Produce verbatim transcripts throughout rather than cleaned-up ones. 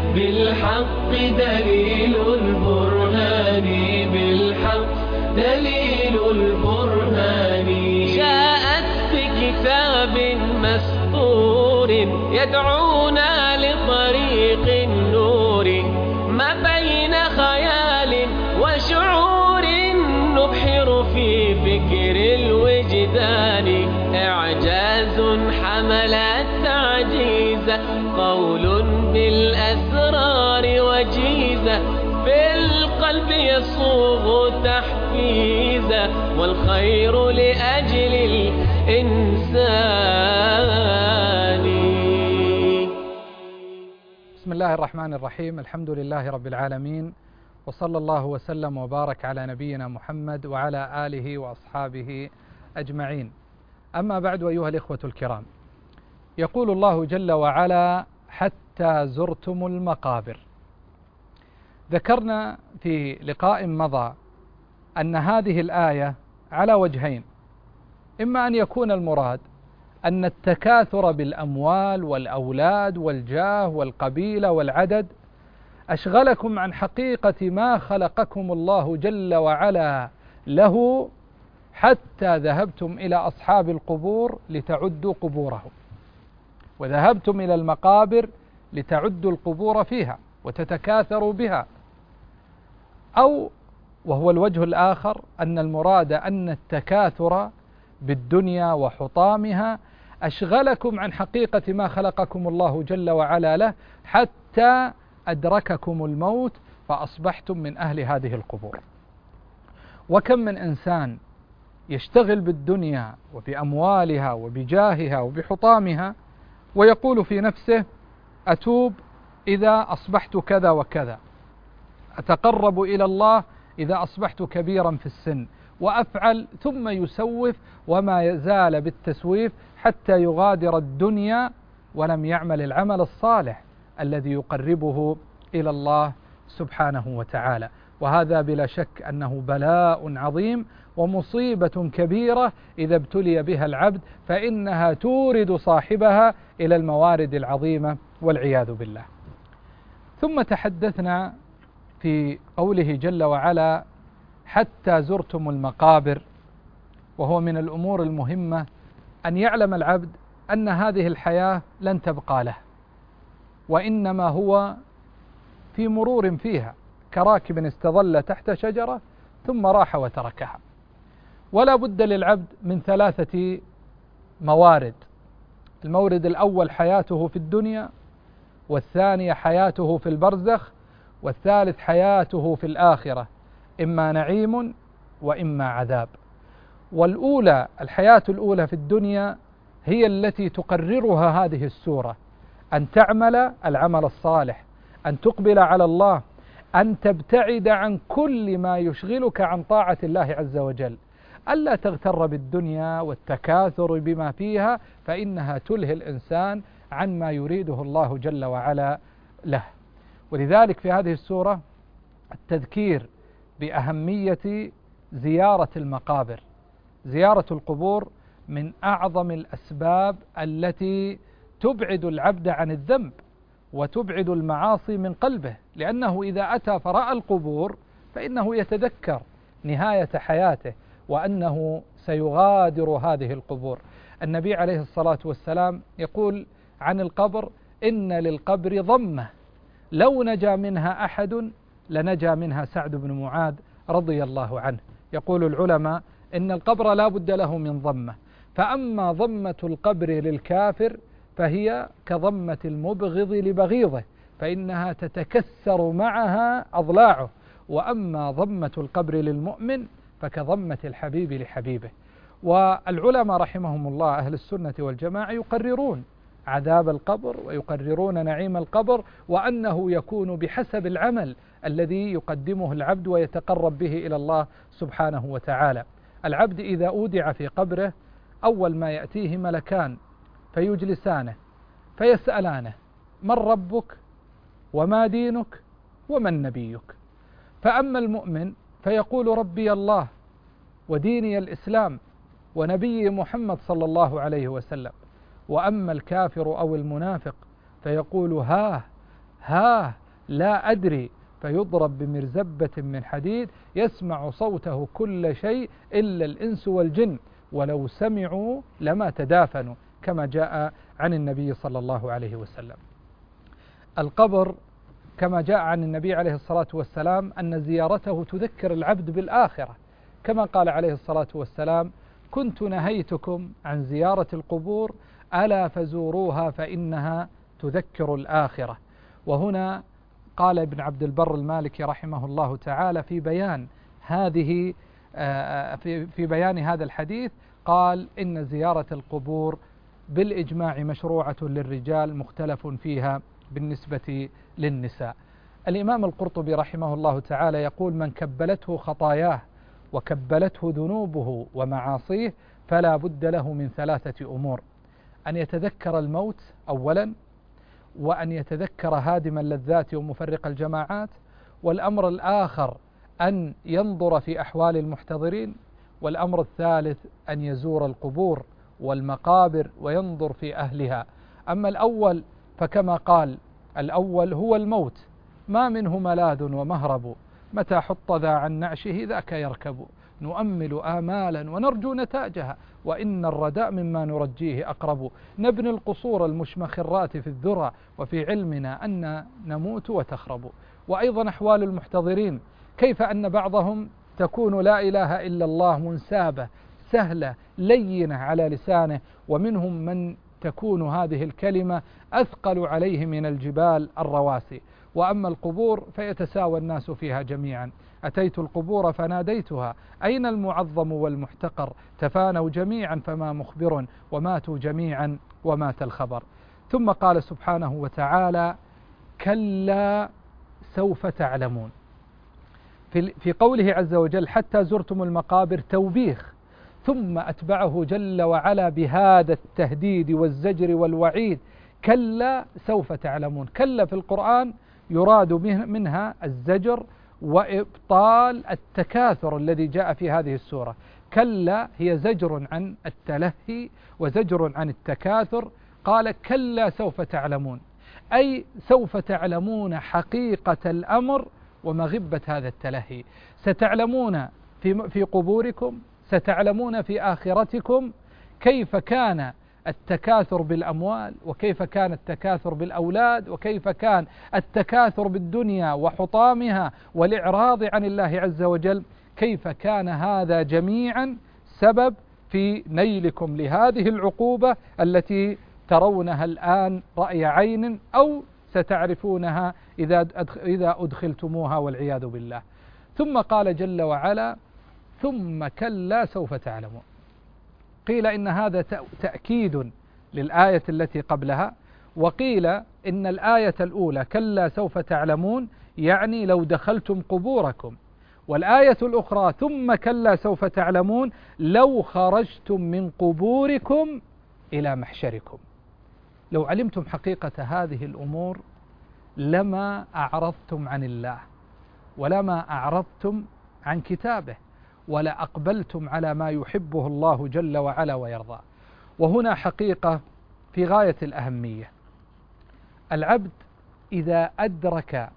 بالحق دليل البرهان بالحق دليل البرهان جاءت بكتاب مسطور يدعونا لطريق النور ما بين خيال وشعور نبحر في فكر الوجدان إعجاز حمل التعجيز قول بالأسرار وجيزة في القلب يصوغ تحفيزا والخير لأجل الإنسان. بسم الله الرحمن الرحيم. الحمد لله رب العالمين، وصلى الله وسلم وبارك على نبينا محمد وعلى آله وأصحابه أجمعين. أما بعد، أيها الإخوة الكرام، يقول الله جل وعلا: حتى زرتم المقابر. ذكرنا في لقاء مضى أن هذه الآية على وجهين: إما أن يكون المراد أن التكاثر بالأموال والأولاد والجاه والقبيلة والعدد أشغلكم عن حقيقة ما خلقكم الله جل وعلا له، حتى ذهبتم إلى أصحاب القبور لتعدوا قبورهم، وذهبتم إلى المقابر لتعدوا القبور فيها وتتكاثروا بها. أو وهو الوجه الآخر أن المراد أن التكاثر بالدنيا وحطامها أشغلكم عن حقيقة ما خلقكم الله جل وعلا له، حتى أدرككم الموت فأصبحتم من أهل هذه القبور. وكم من إنسان يشتغل بالدنيا وبأموالها وبجاهها وبحطامها ويقول في نفسه: أتوب إذا أصبحت كذا وكذا، أتقرب إلى الله إذا أصبحت كبيرا في السن، وأفعل، ثم يسوف وما يزال بالتسويف حتى يغادر الدنيا ولم يعمل العمل الصالح الذي يقربه إلى الله سبحانه وتعالى. وهذا بلا شك أنه بلاء عظيم ومصيبة كبيرة إذا ابتلي بها العبد، فإنها تورد صاحبها إلى الموارد العظيمة والعياذ بالله. ثم تحدثنا في قوله جل وعلا: حتى زرتم المقابر، وهو من الأمور المهمة أن يعلم العبد أن هذه الحياة لن تبقى له، وإنما هو في مرور فيها كراكب استظل تحت شجرة ثم راح وتركها. ولا بد للعبد من ثلاثة موارد: المورد الأول حياته في الدنيا، والثانية حياته في البرزخ، والثالث حياته في الآخرة، إما نعيم وإما عذاب. والأولى، الحياة الأولى في الدنيا، هي التي تقررها هذه السورة: أن تعمل العمل الصالح، أن تقبل على الله، أن تبتعد عن كل ما يشغلك عن طاعة الله عز وجل، ألا تغتر بالدنيا والتكاثر بما فيها، فإنها تلهي الإنسان عن ما يريده الله جل وعلا له. ولذلك في هذه السورة التذكير بأهمية زيارة المقابر. زيارة القبور من أعظم الأسباب التي تبعد العبد عن الذنب وتبعد المعاصي من قلبه، لأنه إذا أتى فرأى القبور فإنه يتذكر نهاية حياته وأنه سيغادر هذه القبور. النبي عليه الصلاة والسلام يقول عن القبر: إن للقبر ضمة لو نجا منها أحد لنجا منها سعد بن معاذ رضي الله عنه. يقول العلماء إن القبر لا بد له من ضمة، فأما ضمة القبر للكافر فهي كضمة المبغض لبغيضه، فإنها تتكسر معها أضلاعه، وأما ضمة القبر للمؤمن فكضمة الحبيب لحبيبه. والعلماء رحمهم الله أهل السنة والجماعة يقررون عذاب القبر ويقررون نعيم القبر، وأنه يكون بحسب العمل الذي يقدمه العبد ويتقرب به إلى الله سبحانه وتعالى. العبد إذا أودع في قبره أول ما يأتيه ملكان فيجلسانه فيسألانه: من ربك وما دينك ومن نبيك؟ فأما المؤمن فيقول: ربي الله وديني الإسلام ونبي محمد صلى الله عليه وسلم. وأما الكافر أو المنافق فيقول: ها ها لا أدري، فيضرب بمرزبة من حديد يسمع صوته كل شيء إلا الإنس والجن، ولو سمعوا لما تدافنوا، كما جاء عن النبي صلى الله عليه وسلم. القبر كما جاء عن النبي عليه الصلاة والسلام أن زيارته تذكر العبد بالآخرة، كما قال عليه الصلاة والسلام: كنت نهيتكم عن زيارة القبور ألا فزوروها فإنها تذكر الآخرة. وهنا قال ابن عبد البر المالكي رحمه الله تعالى في بيان هذه في بيان هذا الحديث، قال: إن زيارة القبور بالإجماع مشروعة للرجال مختلف فيها بالنسبة للنساء. الإمام القرطبي رحمه الله تعالى يقول: من كبلته خطاياه وكبلته ذنوبه ومعاصيه فلا بد له من ثلاثة أمور: أن يتذكر الموت أولا، وأن يتذكر هادم اللذات ومفرق الجماعات، والأمر الآخر أن ينظر في أحوال المحتضرين، والأمر الثالث أن يزور القبور والمقابر وينظر في أهلها. أما الأول فكما قال: الأول هو الموت، ما منه ملاذ ومهرب، متى حط ذا عن نعشه ذاك يركب، نؤمل آمالا ونرجو نتاجها، وإن الرداء مما نرجيه أقرب، نبني القصور المشمخرات في الذرى، وفي علمنا أن نموت وتخرب. وأيضا أحوال المحتضرين، كيف أن بعضهم تكون لا إله إلا الله منسابة سهلة لينة على لسانه، ومنهم من تكون هذه الكلمة أثقل عليه من الجبال الرواسي. وأما القبور فيتساوى الناس فيها جميعا، أتيت القبور فناديتها أين المعظم والمحتقر، تفانوا جميعا فما مخبر، وماتوا جميعا ومات الخبر. ثم قال سبحانه وتعالى: كلا سوف تعلمون. في قوله عز وجل: حتى زرتم المقابر توبيخ، ثم أتبعه جل وعلا بهذا التهديد والزجر والوعيد: كلا سوف تعلمون. كلا في القرآن يراد منها الزجر وإبطال التكاثر الذي جاء في هذه السورة. كلا هي زجر عن التلهي وزجر عن التكاثر. قال: كلا سوف تعلمون، أي سوف تعلمون حقيقة الأمر ومغبة هذا التلهي. ستعلمون في في قبوركم، ستعلمون في آخرتكم كيف كان التكاثر بالأموال، وكيف كان التكاثر بالأولاد، وكيف كان التكاثر بالدنيا وحطامها والإعراض عن الله عز وجل، كيف كان هذا جميعا سبب في نيلكم لهذه العقوبة التي ترونها الآن رأي عين، أو ستعرفونها إذا إذا أدخلتموها والعياذ بالله. ثم قال جل وعلا: ثم كلا سوف تعلمون. قيل إن هذا تأكيد للآية التي قبلها، وقيل إن الآية الأولى كلا سوف تعلمون يعني لو دخلتم قبوركم، والآية الأخرى ثم كلا سوف تعلمون لو خرجتم من قبوركم إلى محشركم. لو علمتم حقيقة هذه الأمور لما أعرضتم عن الله، ولما أعرضتم عن كتابه، ولا أقبلتم على ما يحبه الله جل وعلا ويرضى. وهنا حقيقة في غاية الأهمية: العبد إذا أدرك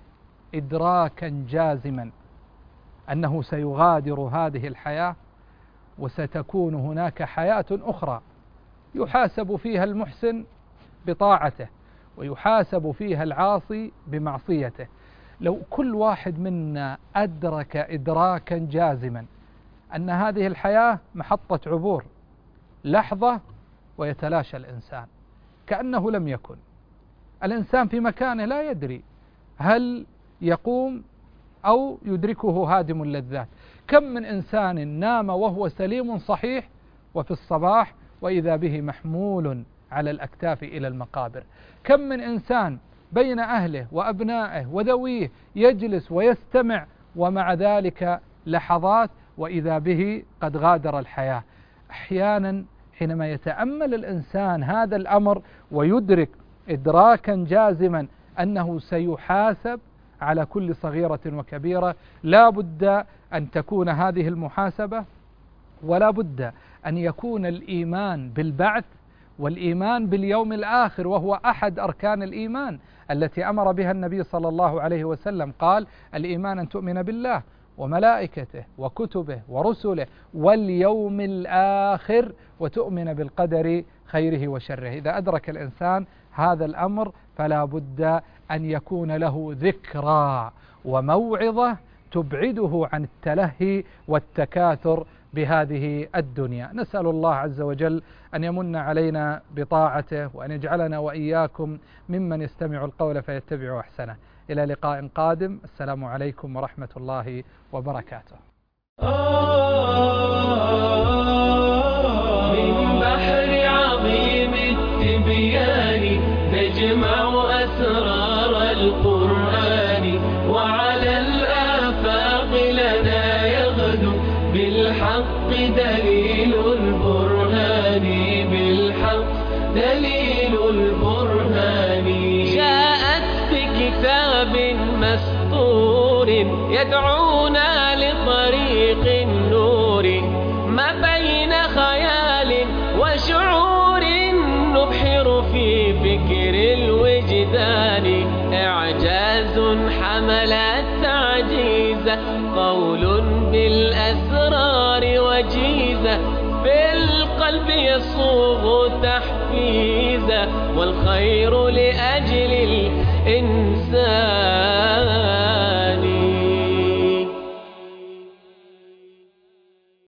إدراكا جازما أنه سيغادر هذه الحياة وستكون هناك حياة أخرى يحاسب فيها المحسن بطاعته ويحاسب فيها العاصي بمعصيته، لو كل واحد منا أدرك إدراكا جازما أن هذه الحياة محطة عبور، لحظة ويتلاشى الإنسان كأنه لم يكن. الإنسان في مكانه لا يدري هل يقوم أو يدركه هادم اللذات. كم من إنسان نام وهو سليم صحيح وفي الصباح وإذا به محمول على الأكتاف إلى المقابر. كم من إنسان بين أهله وأبنائه وذويه يجلس ويستمع، ومع ذلك لحظات وإذا به قد غادر الحياة. أحيانا حينما يتأمل الإنسان هذا الأمر ويدرك إدراكا جازما أنه سيحاسب على كل صغيرة وكبيرة، لا بد أن تكون هذه المحاسبة، ولا بد أن يكون الإيمان بالبعث والإيمان باليوم الآخر، وهو أحد أركان الإيمان التي أمر بها النبي صلى الله عليه وسلم. قال: الإيمان أن تؤمن بالله وملائكته وكتبه ورسله واليوم الآخر وتؤمن بالقدر خيره وشره. إذا أدرك الإنسان هذا الأمر فلا بد أن يكون له ذكرى وموعظة تبعده عن التلهي والتكاثر بهذه الدنيا. نسأل الله عز وجل أن يمن علينا بطاعته، وأن يجعلنا وإياكم ممن يستمع القول فيتبع أحسنه. إلى لقاء قادم، السلام عليكم ورحمة الله وبركاته. من بحر عظيم التبيان نجمع أسرار القرآن، وعلى الآفاق لنا يغدو بالحق دليل البرهان، بالحق دليل البرهان. جاءت بكتاب مسطور يدعونا لطريق النور، ما بين خيال وشعور نبحر في فكر الوجدان. إعجاز حمل التعجيز، قول بالأسرار وجيزة، في القلب يصوغ تحفيزا، والخير لأجل الإنسان.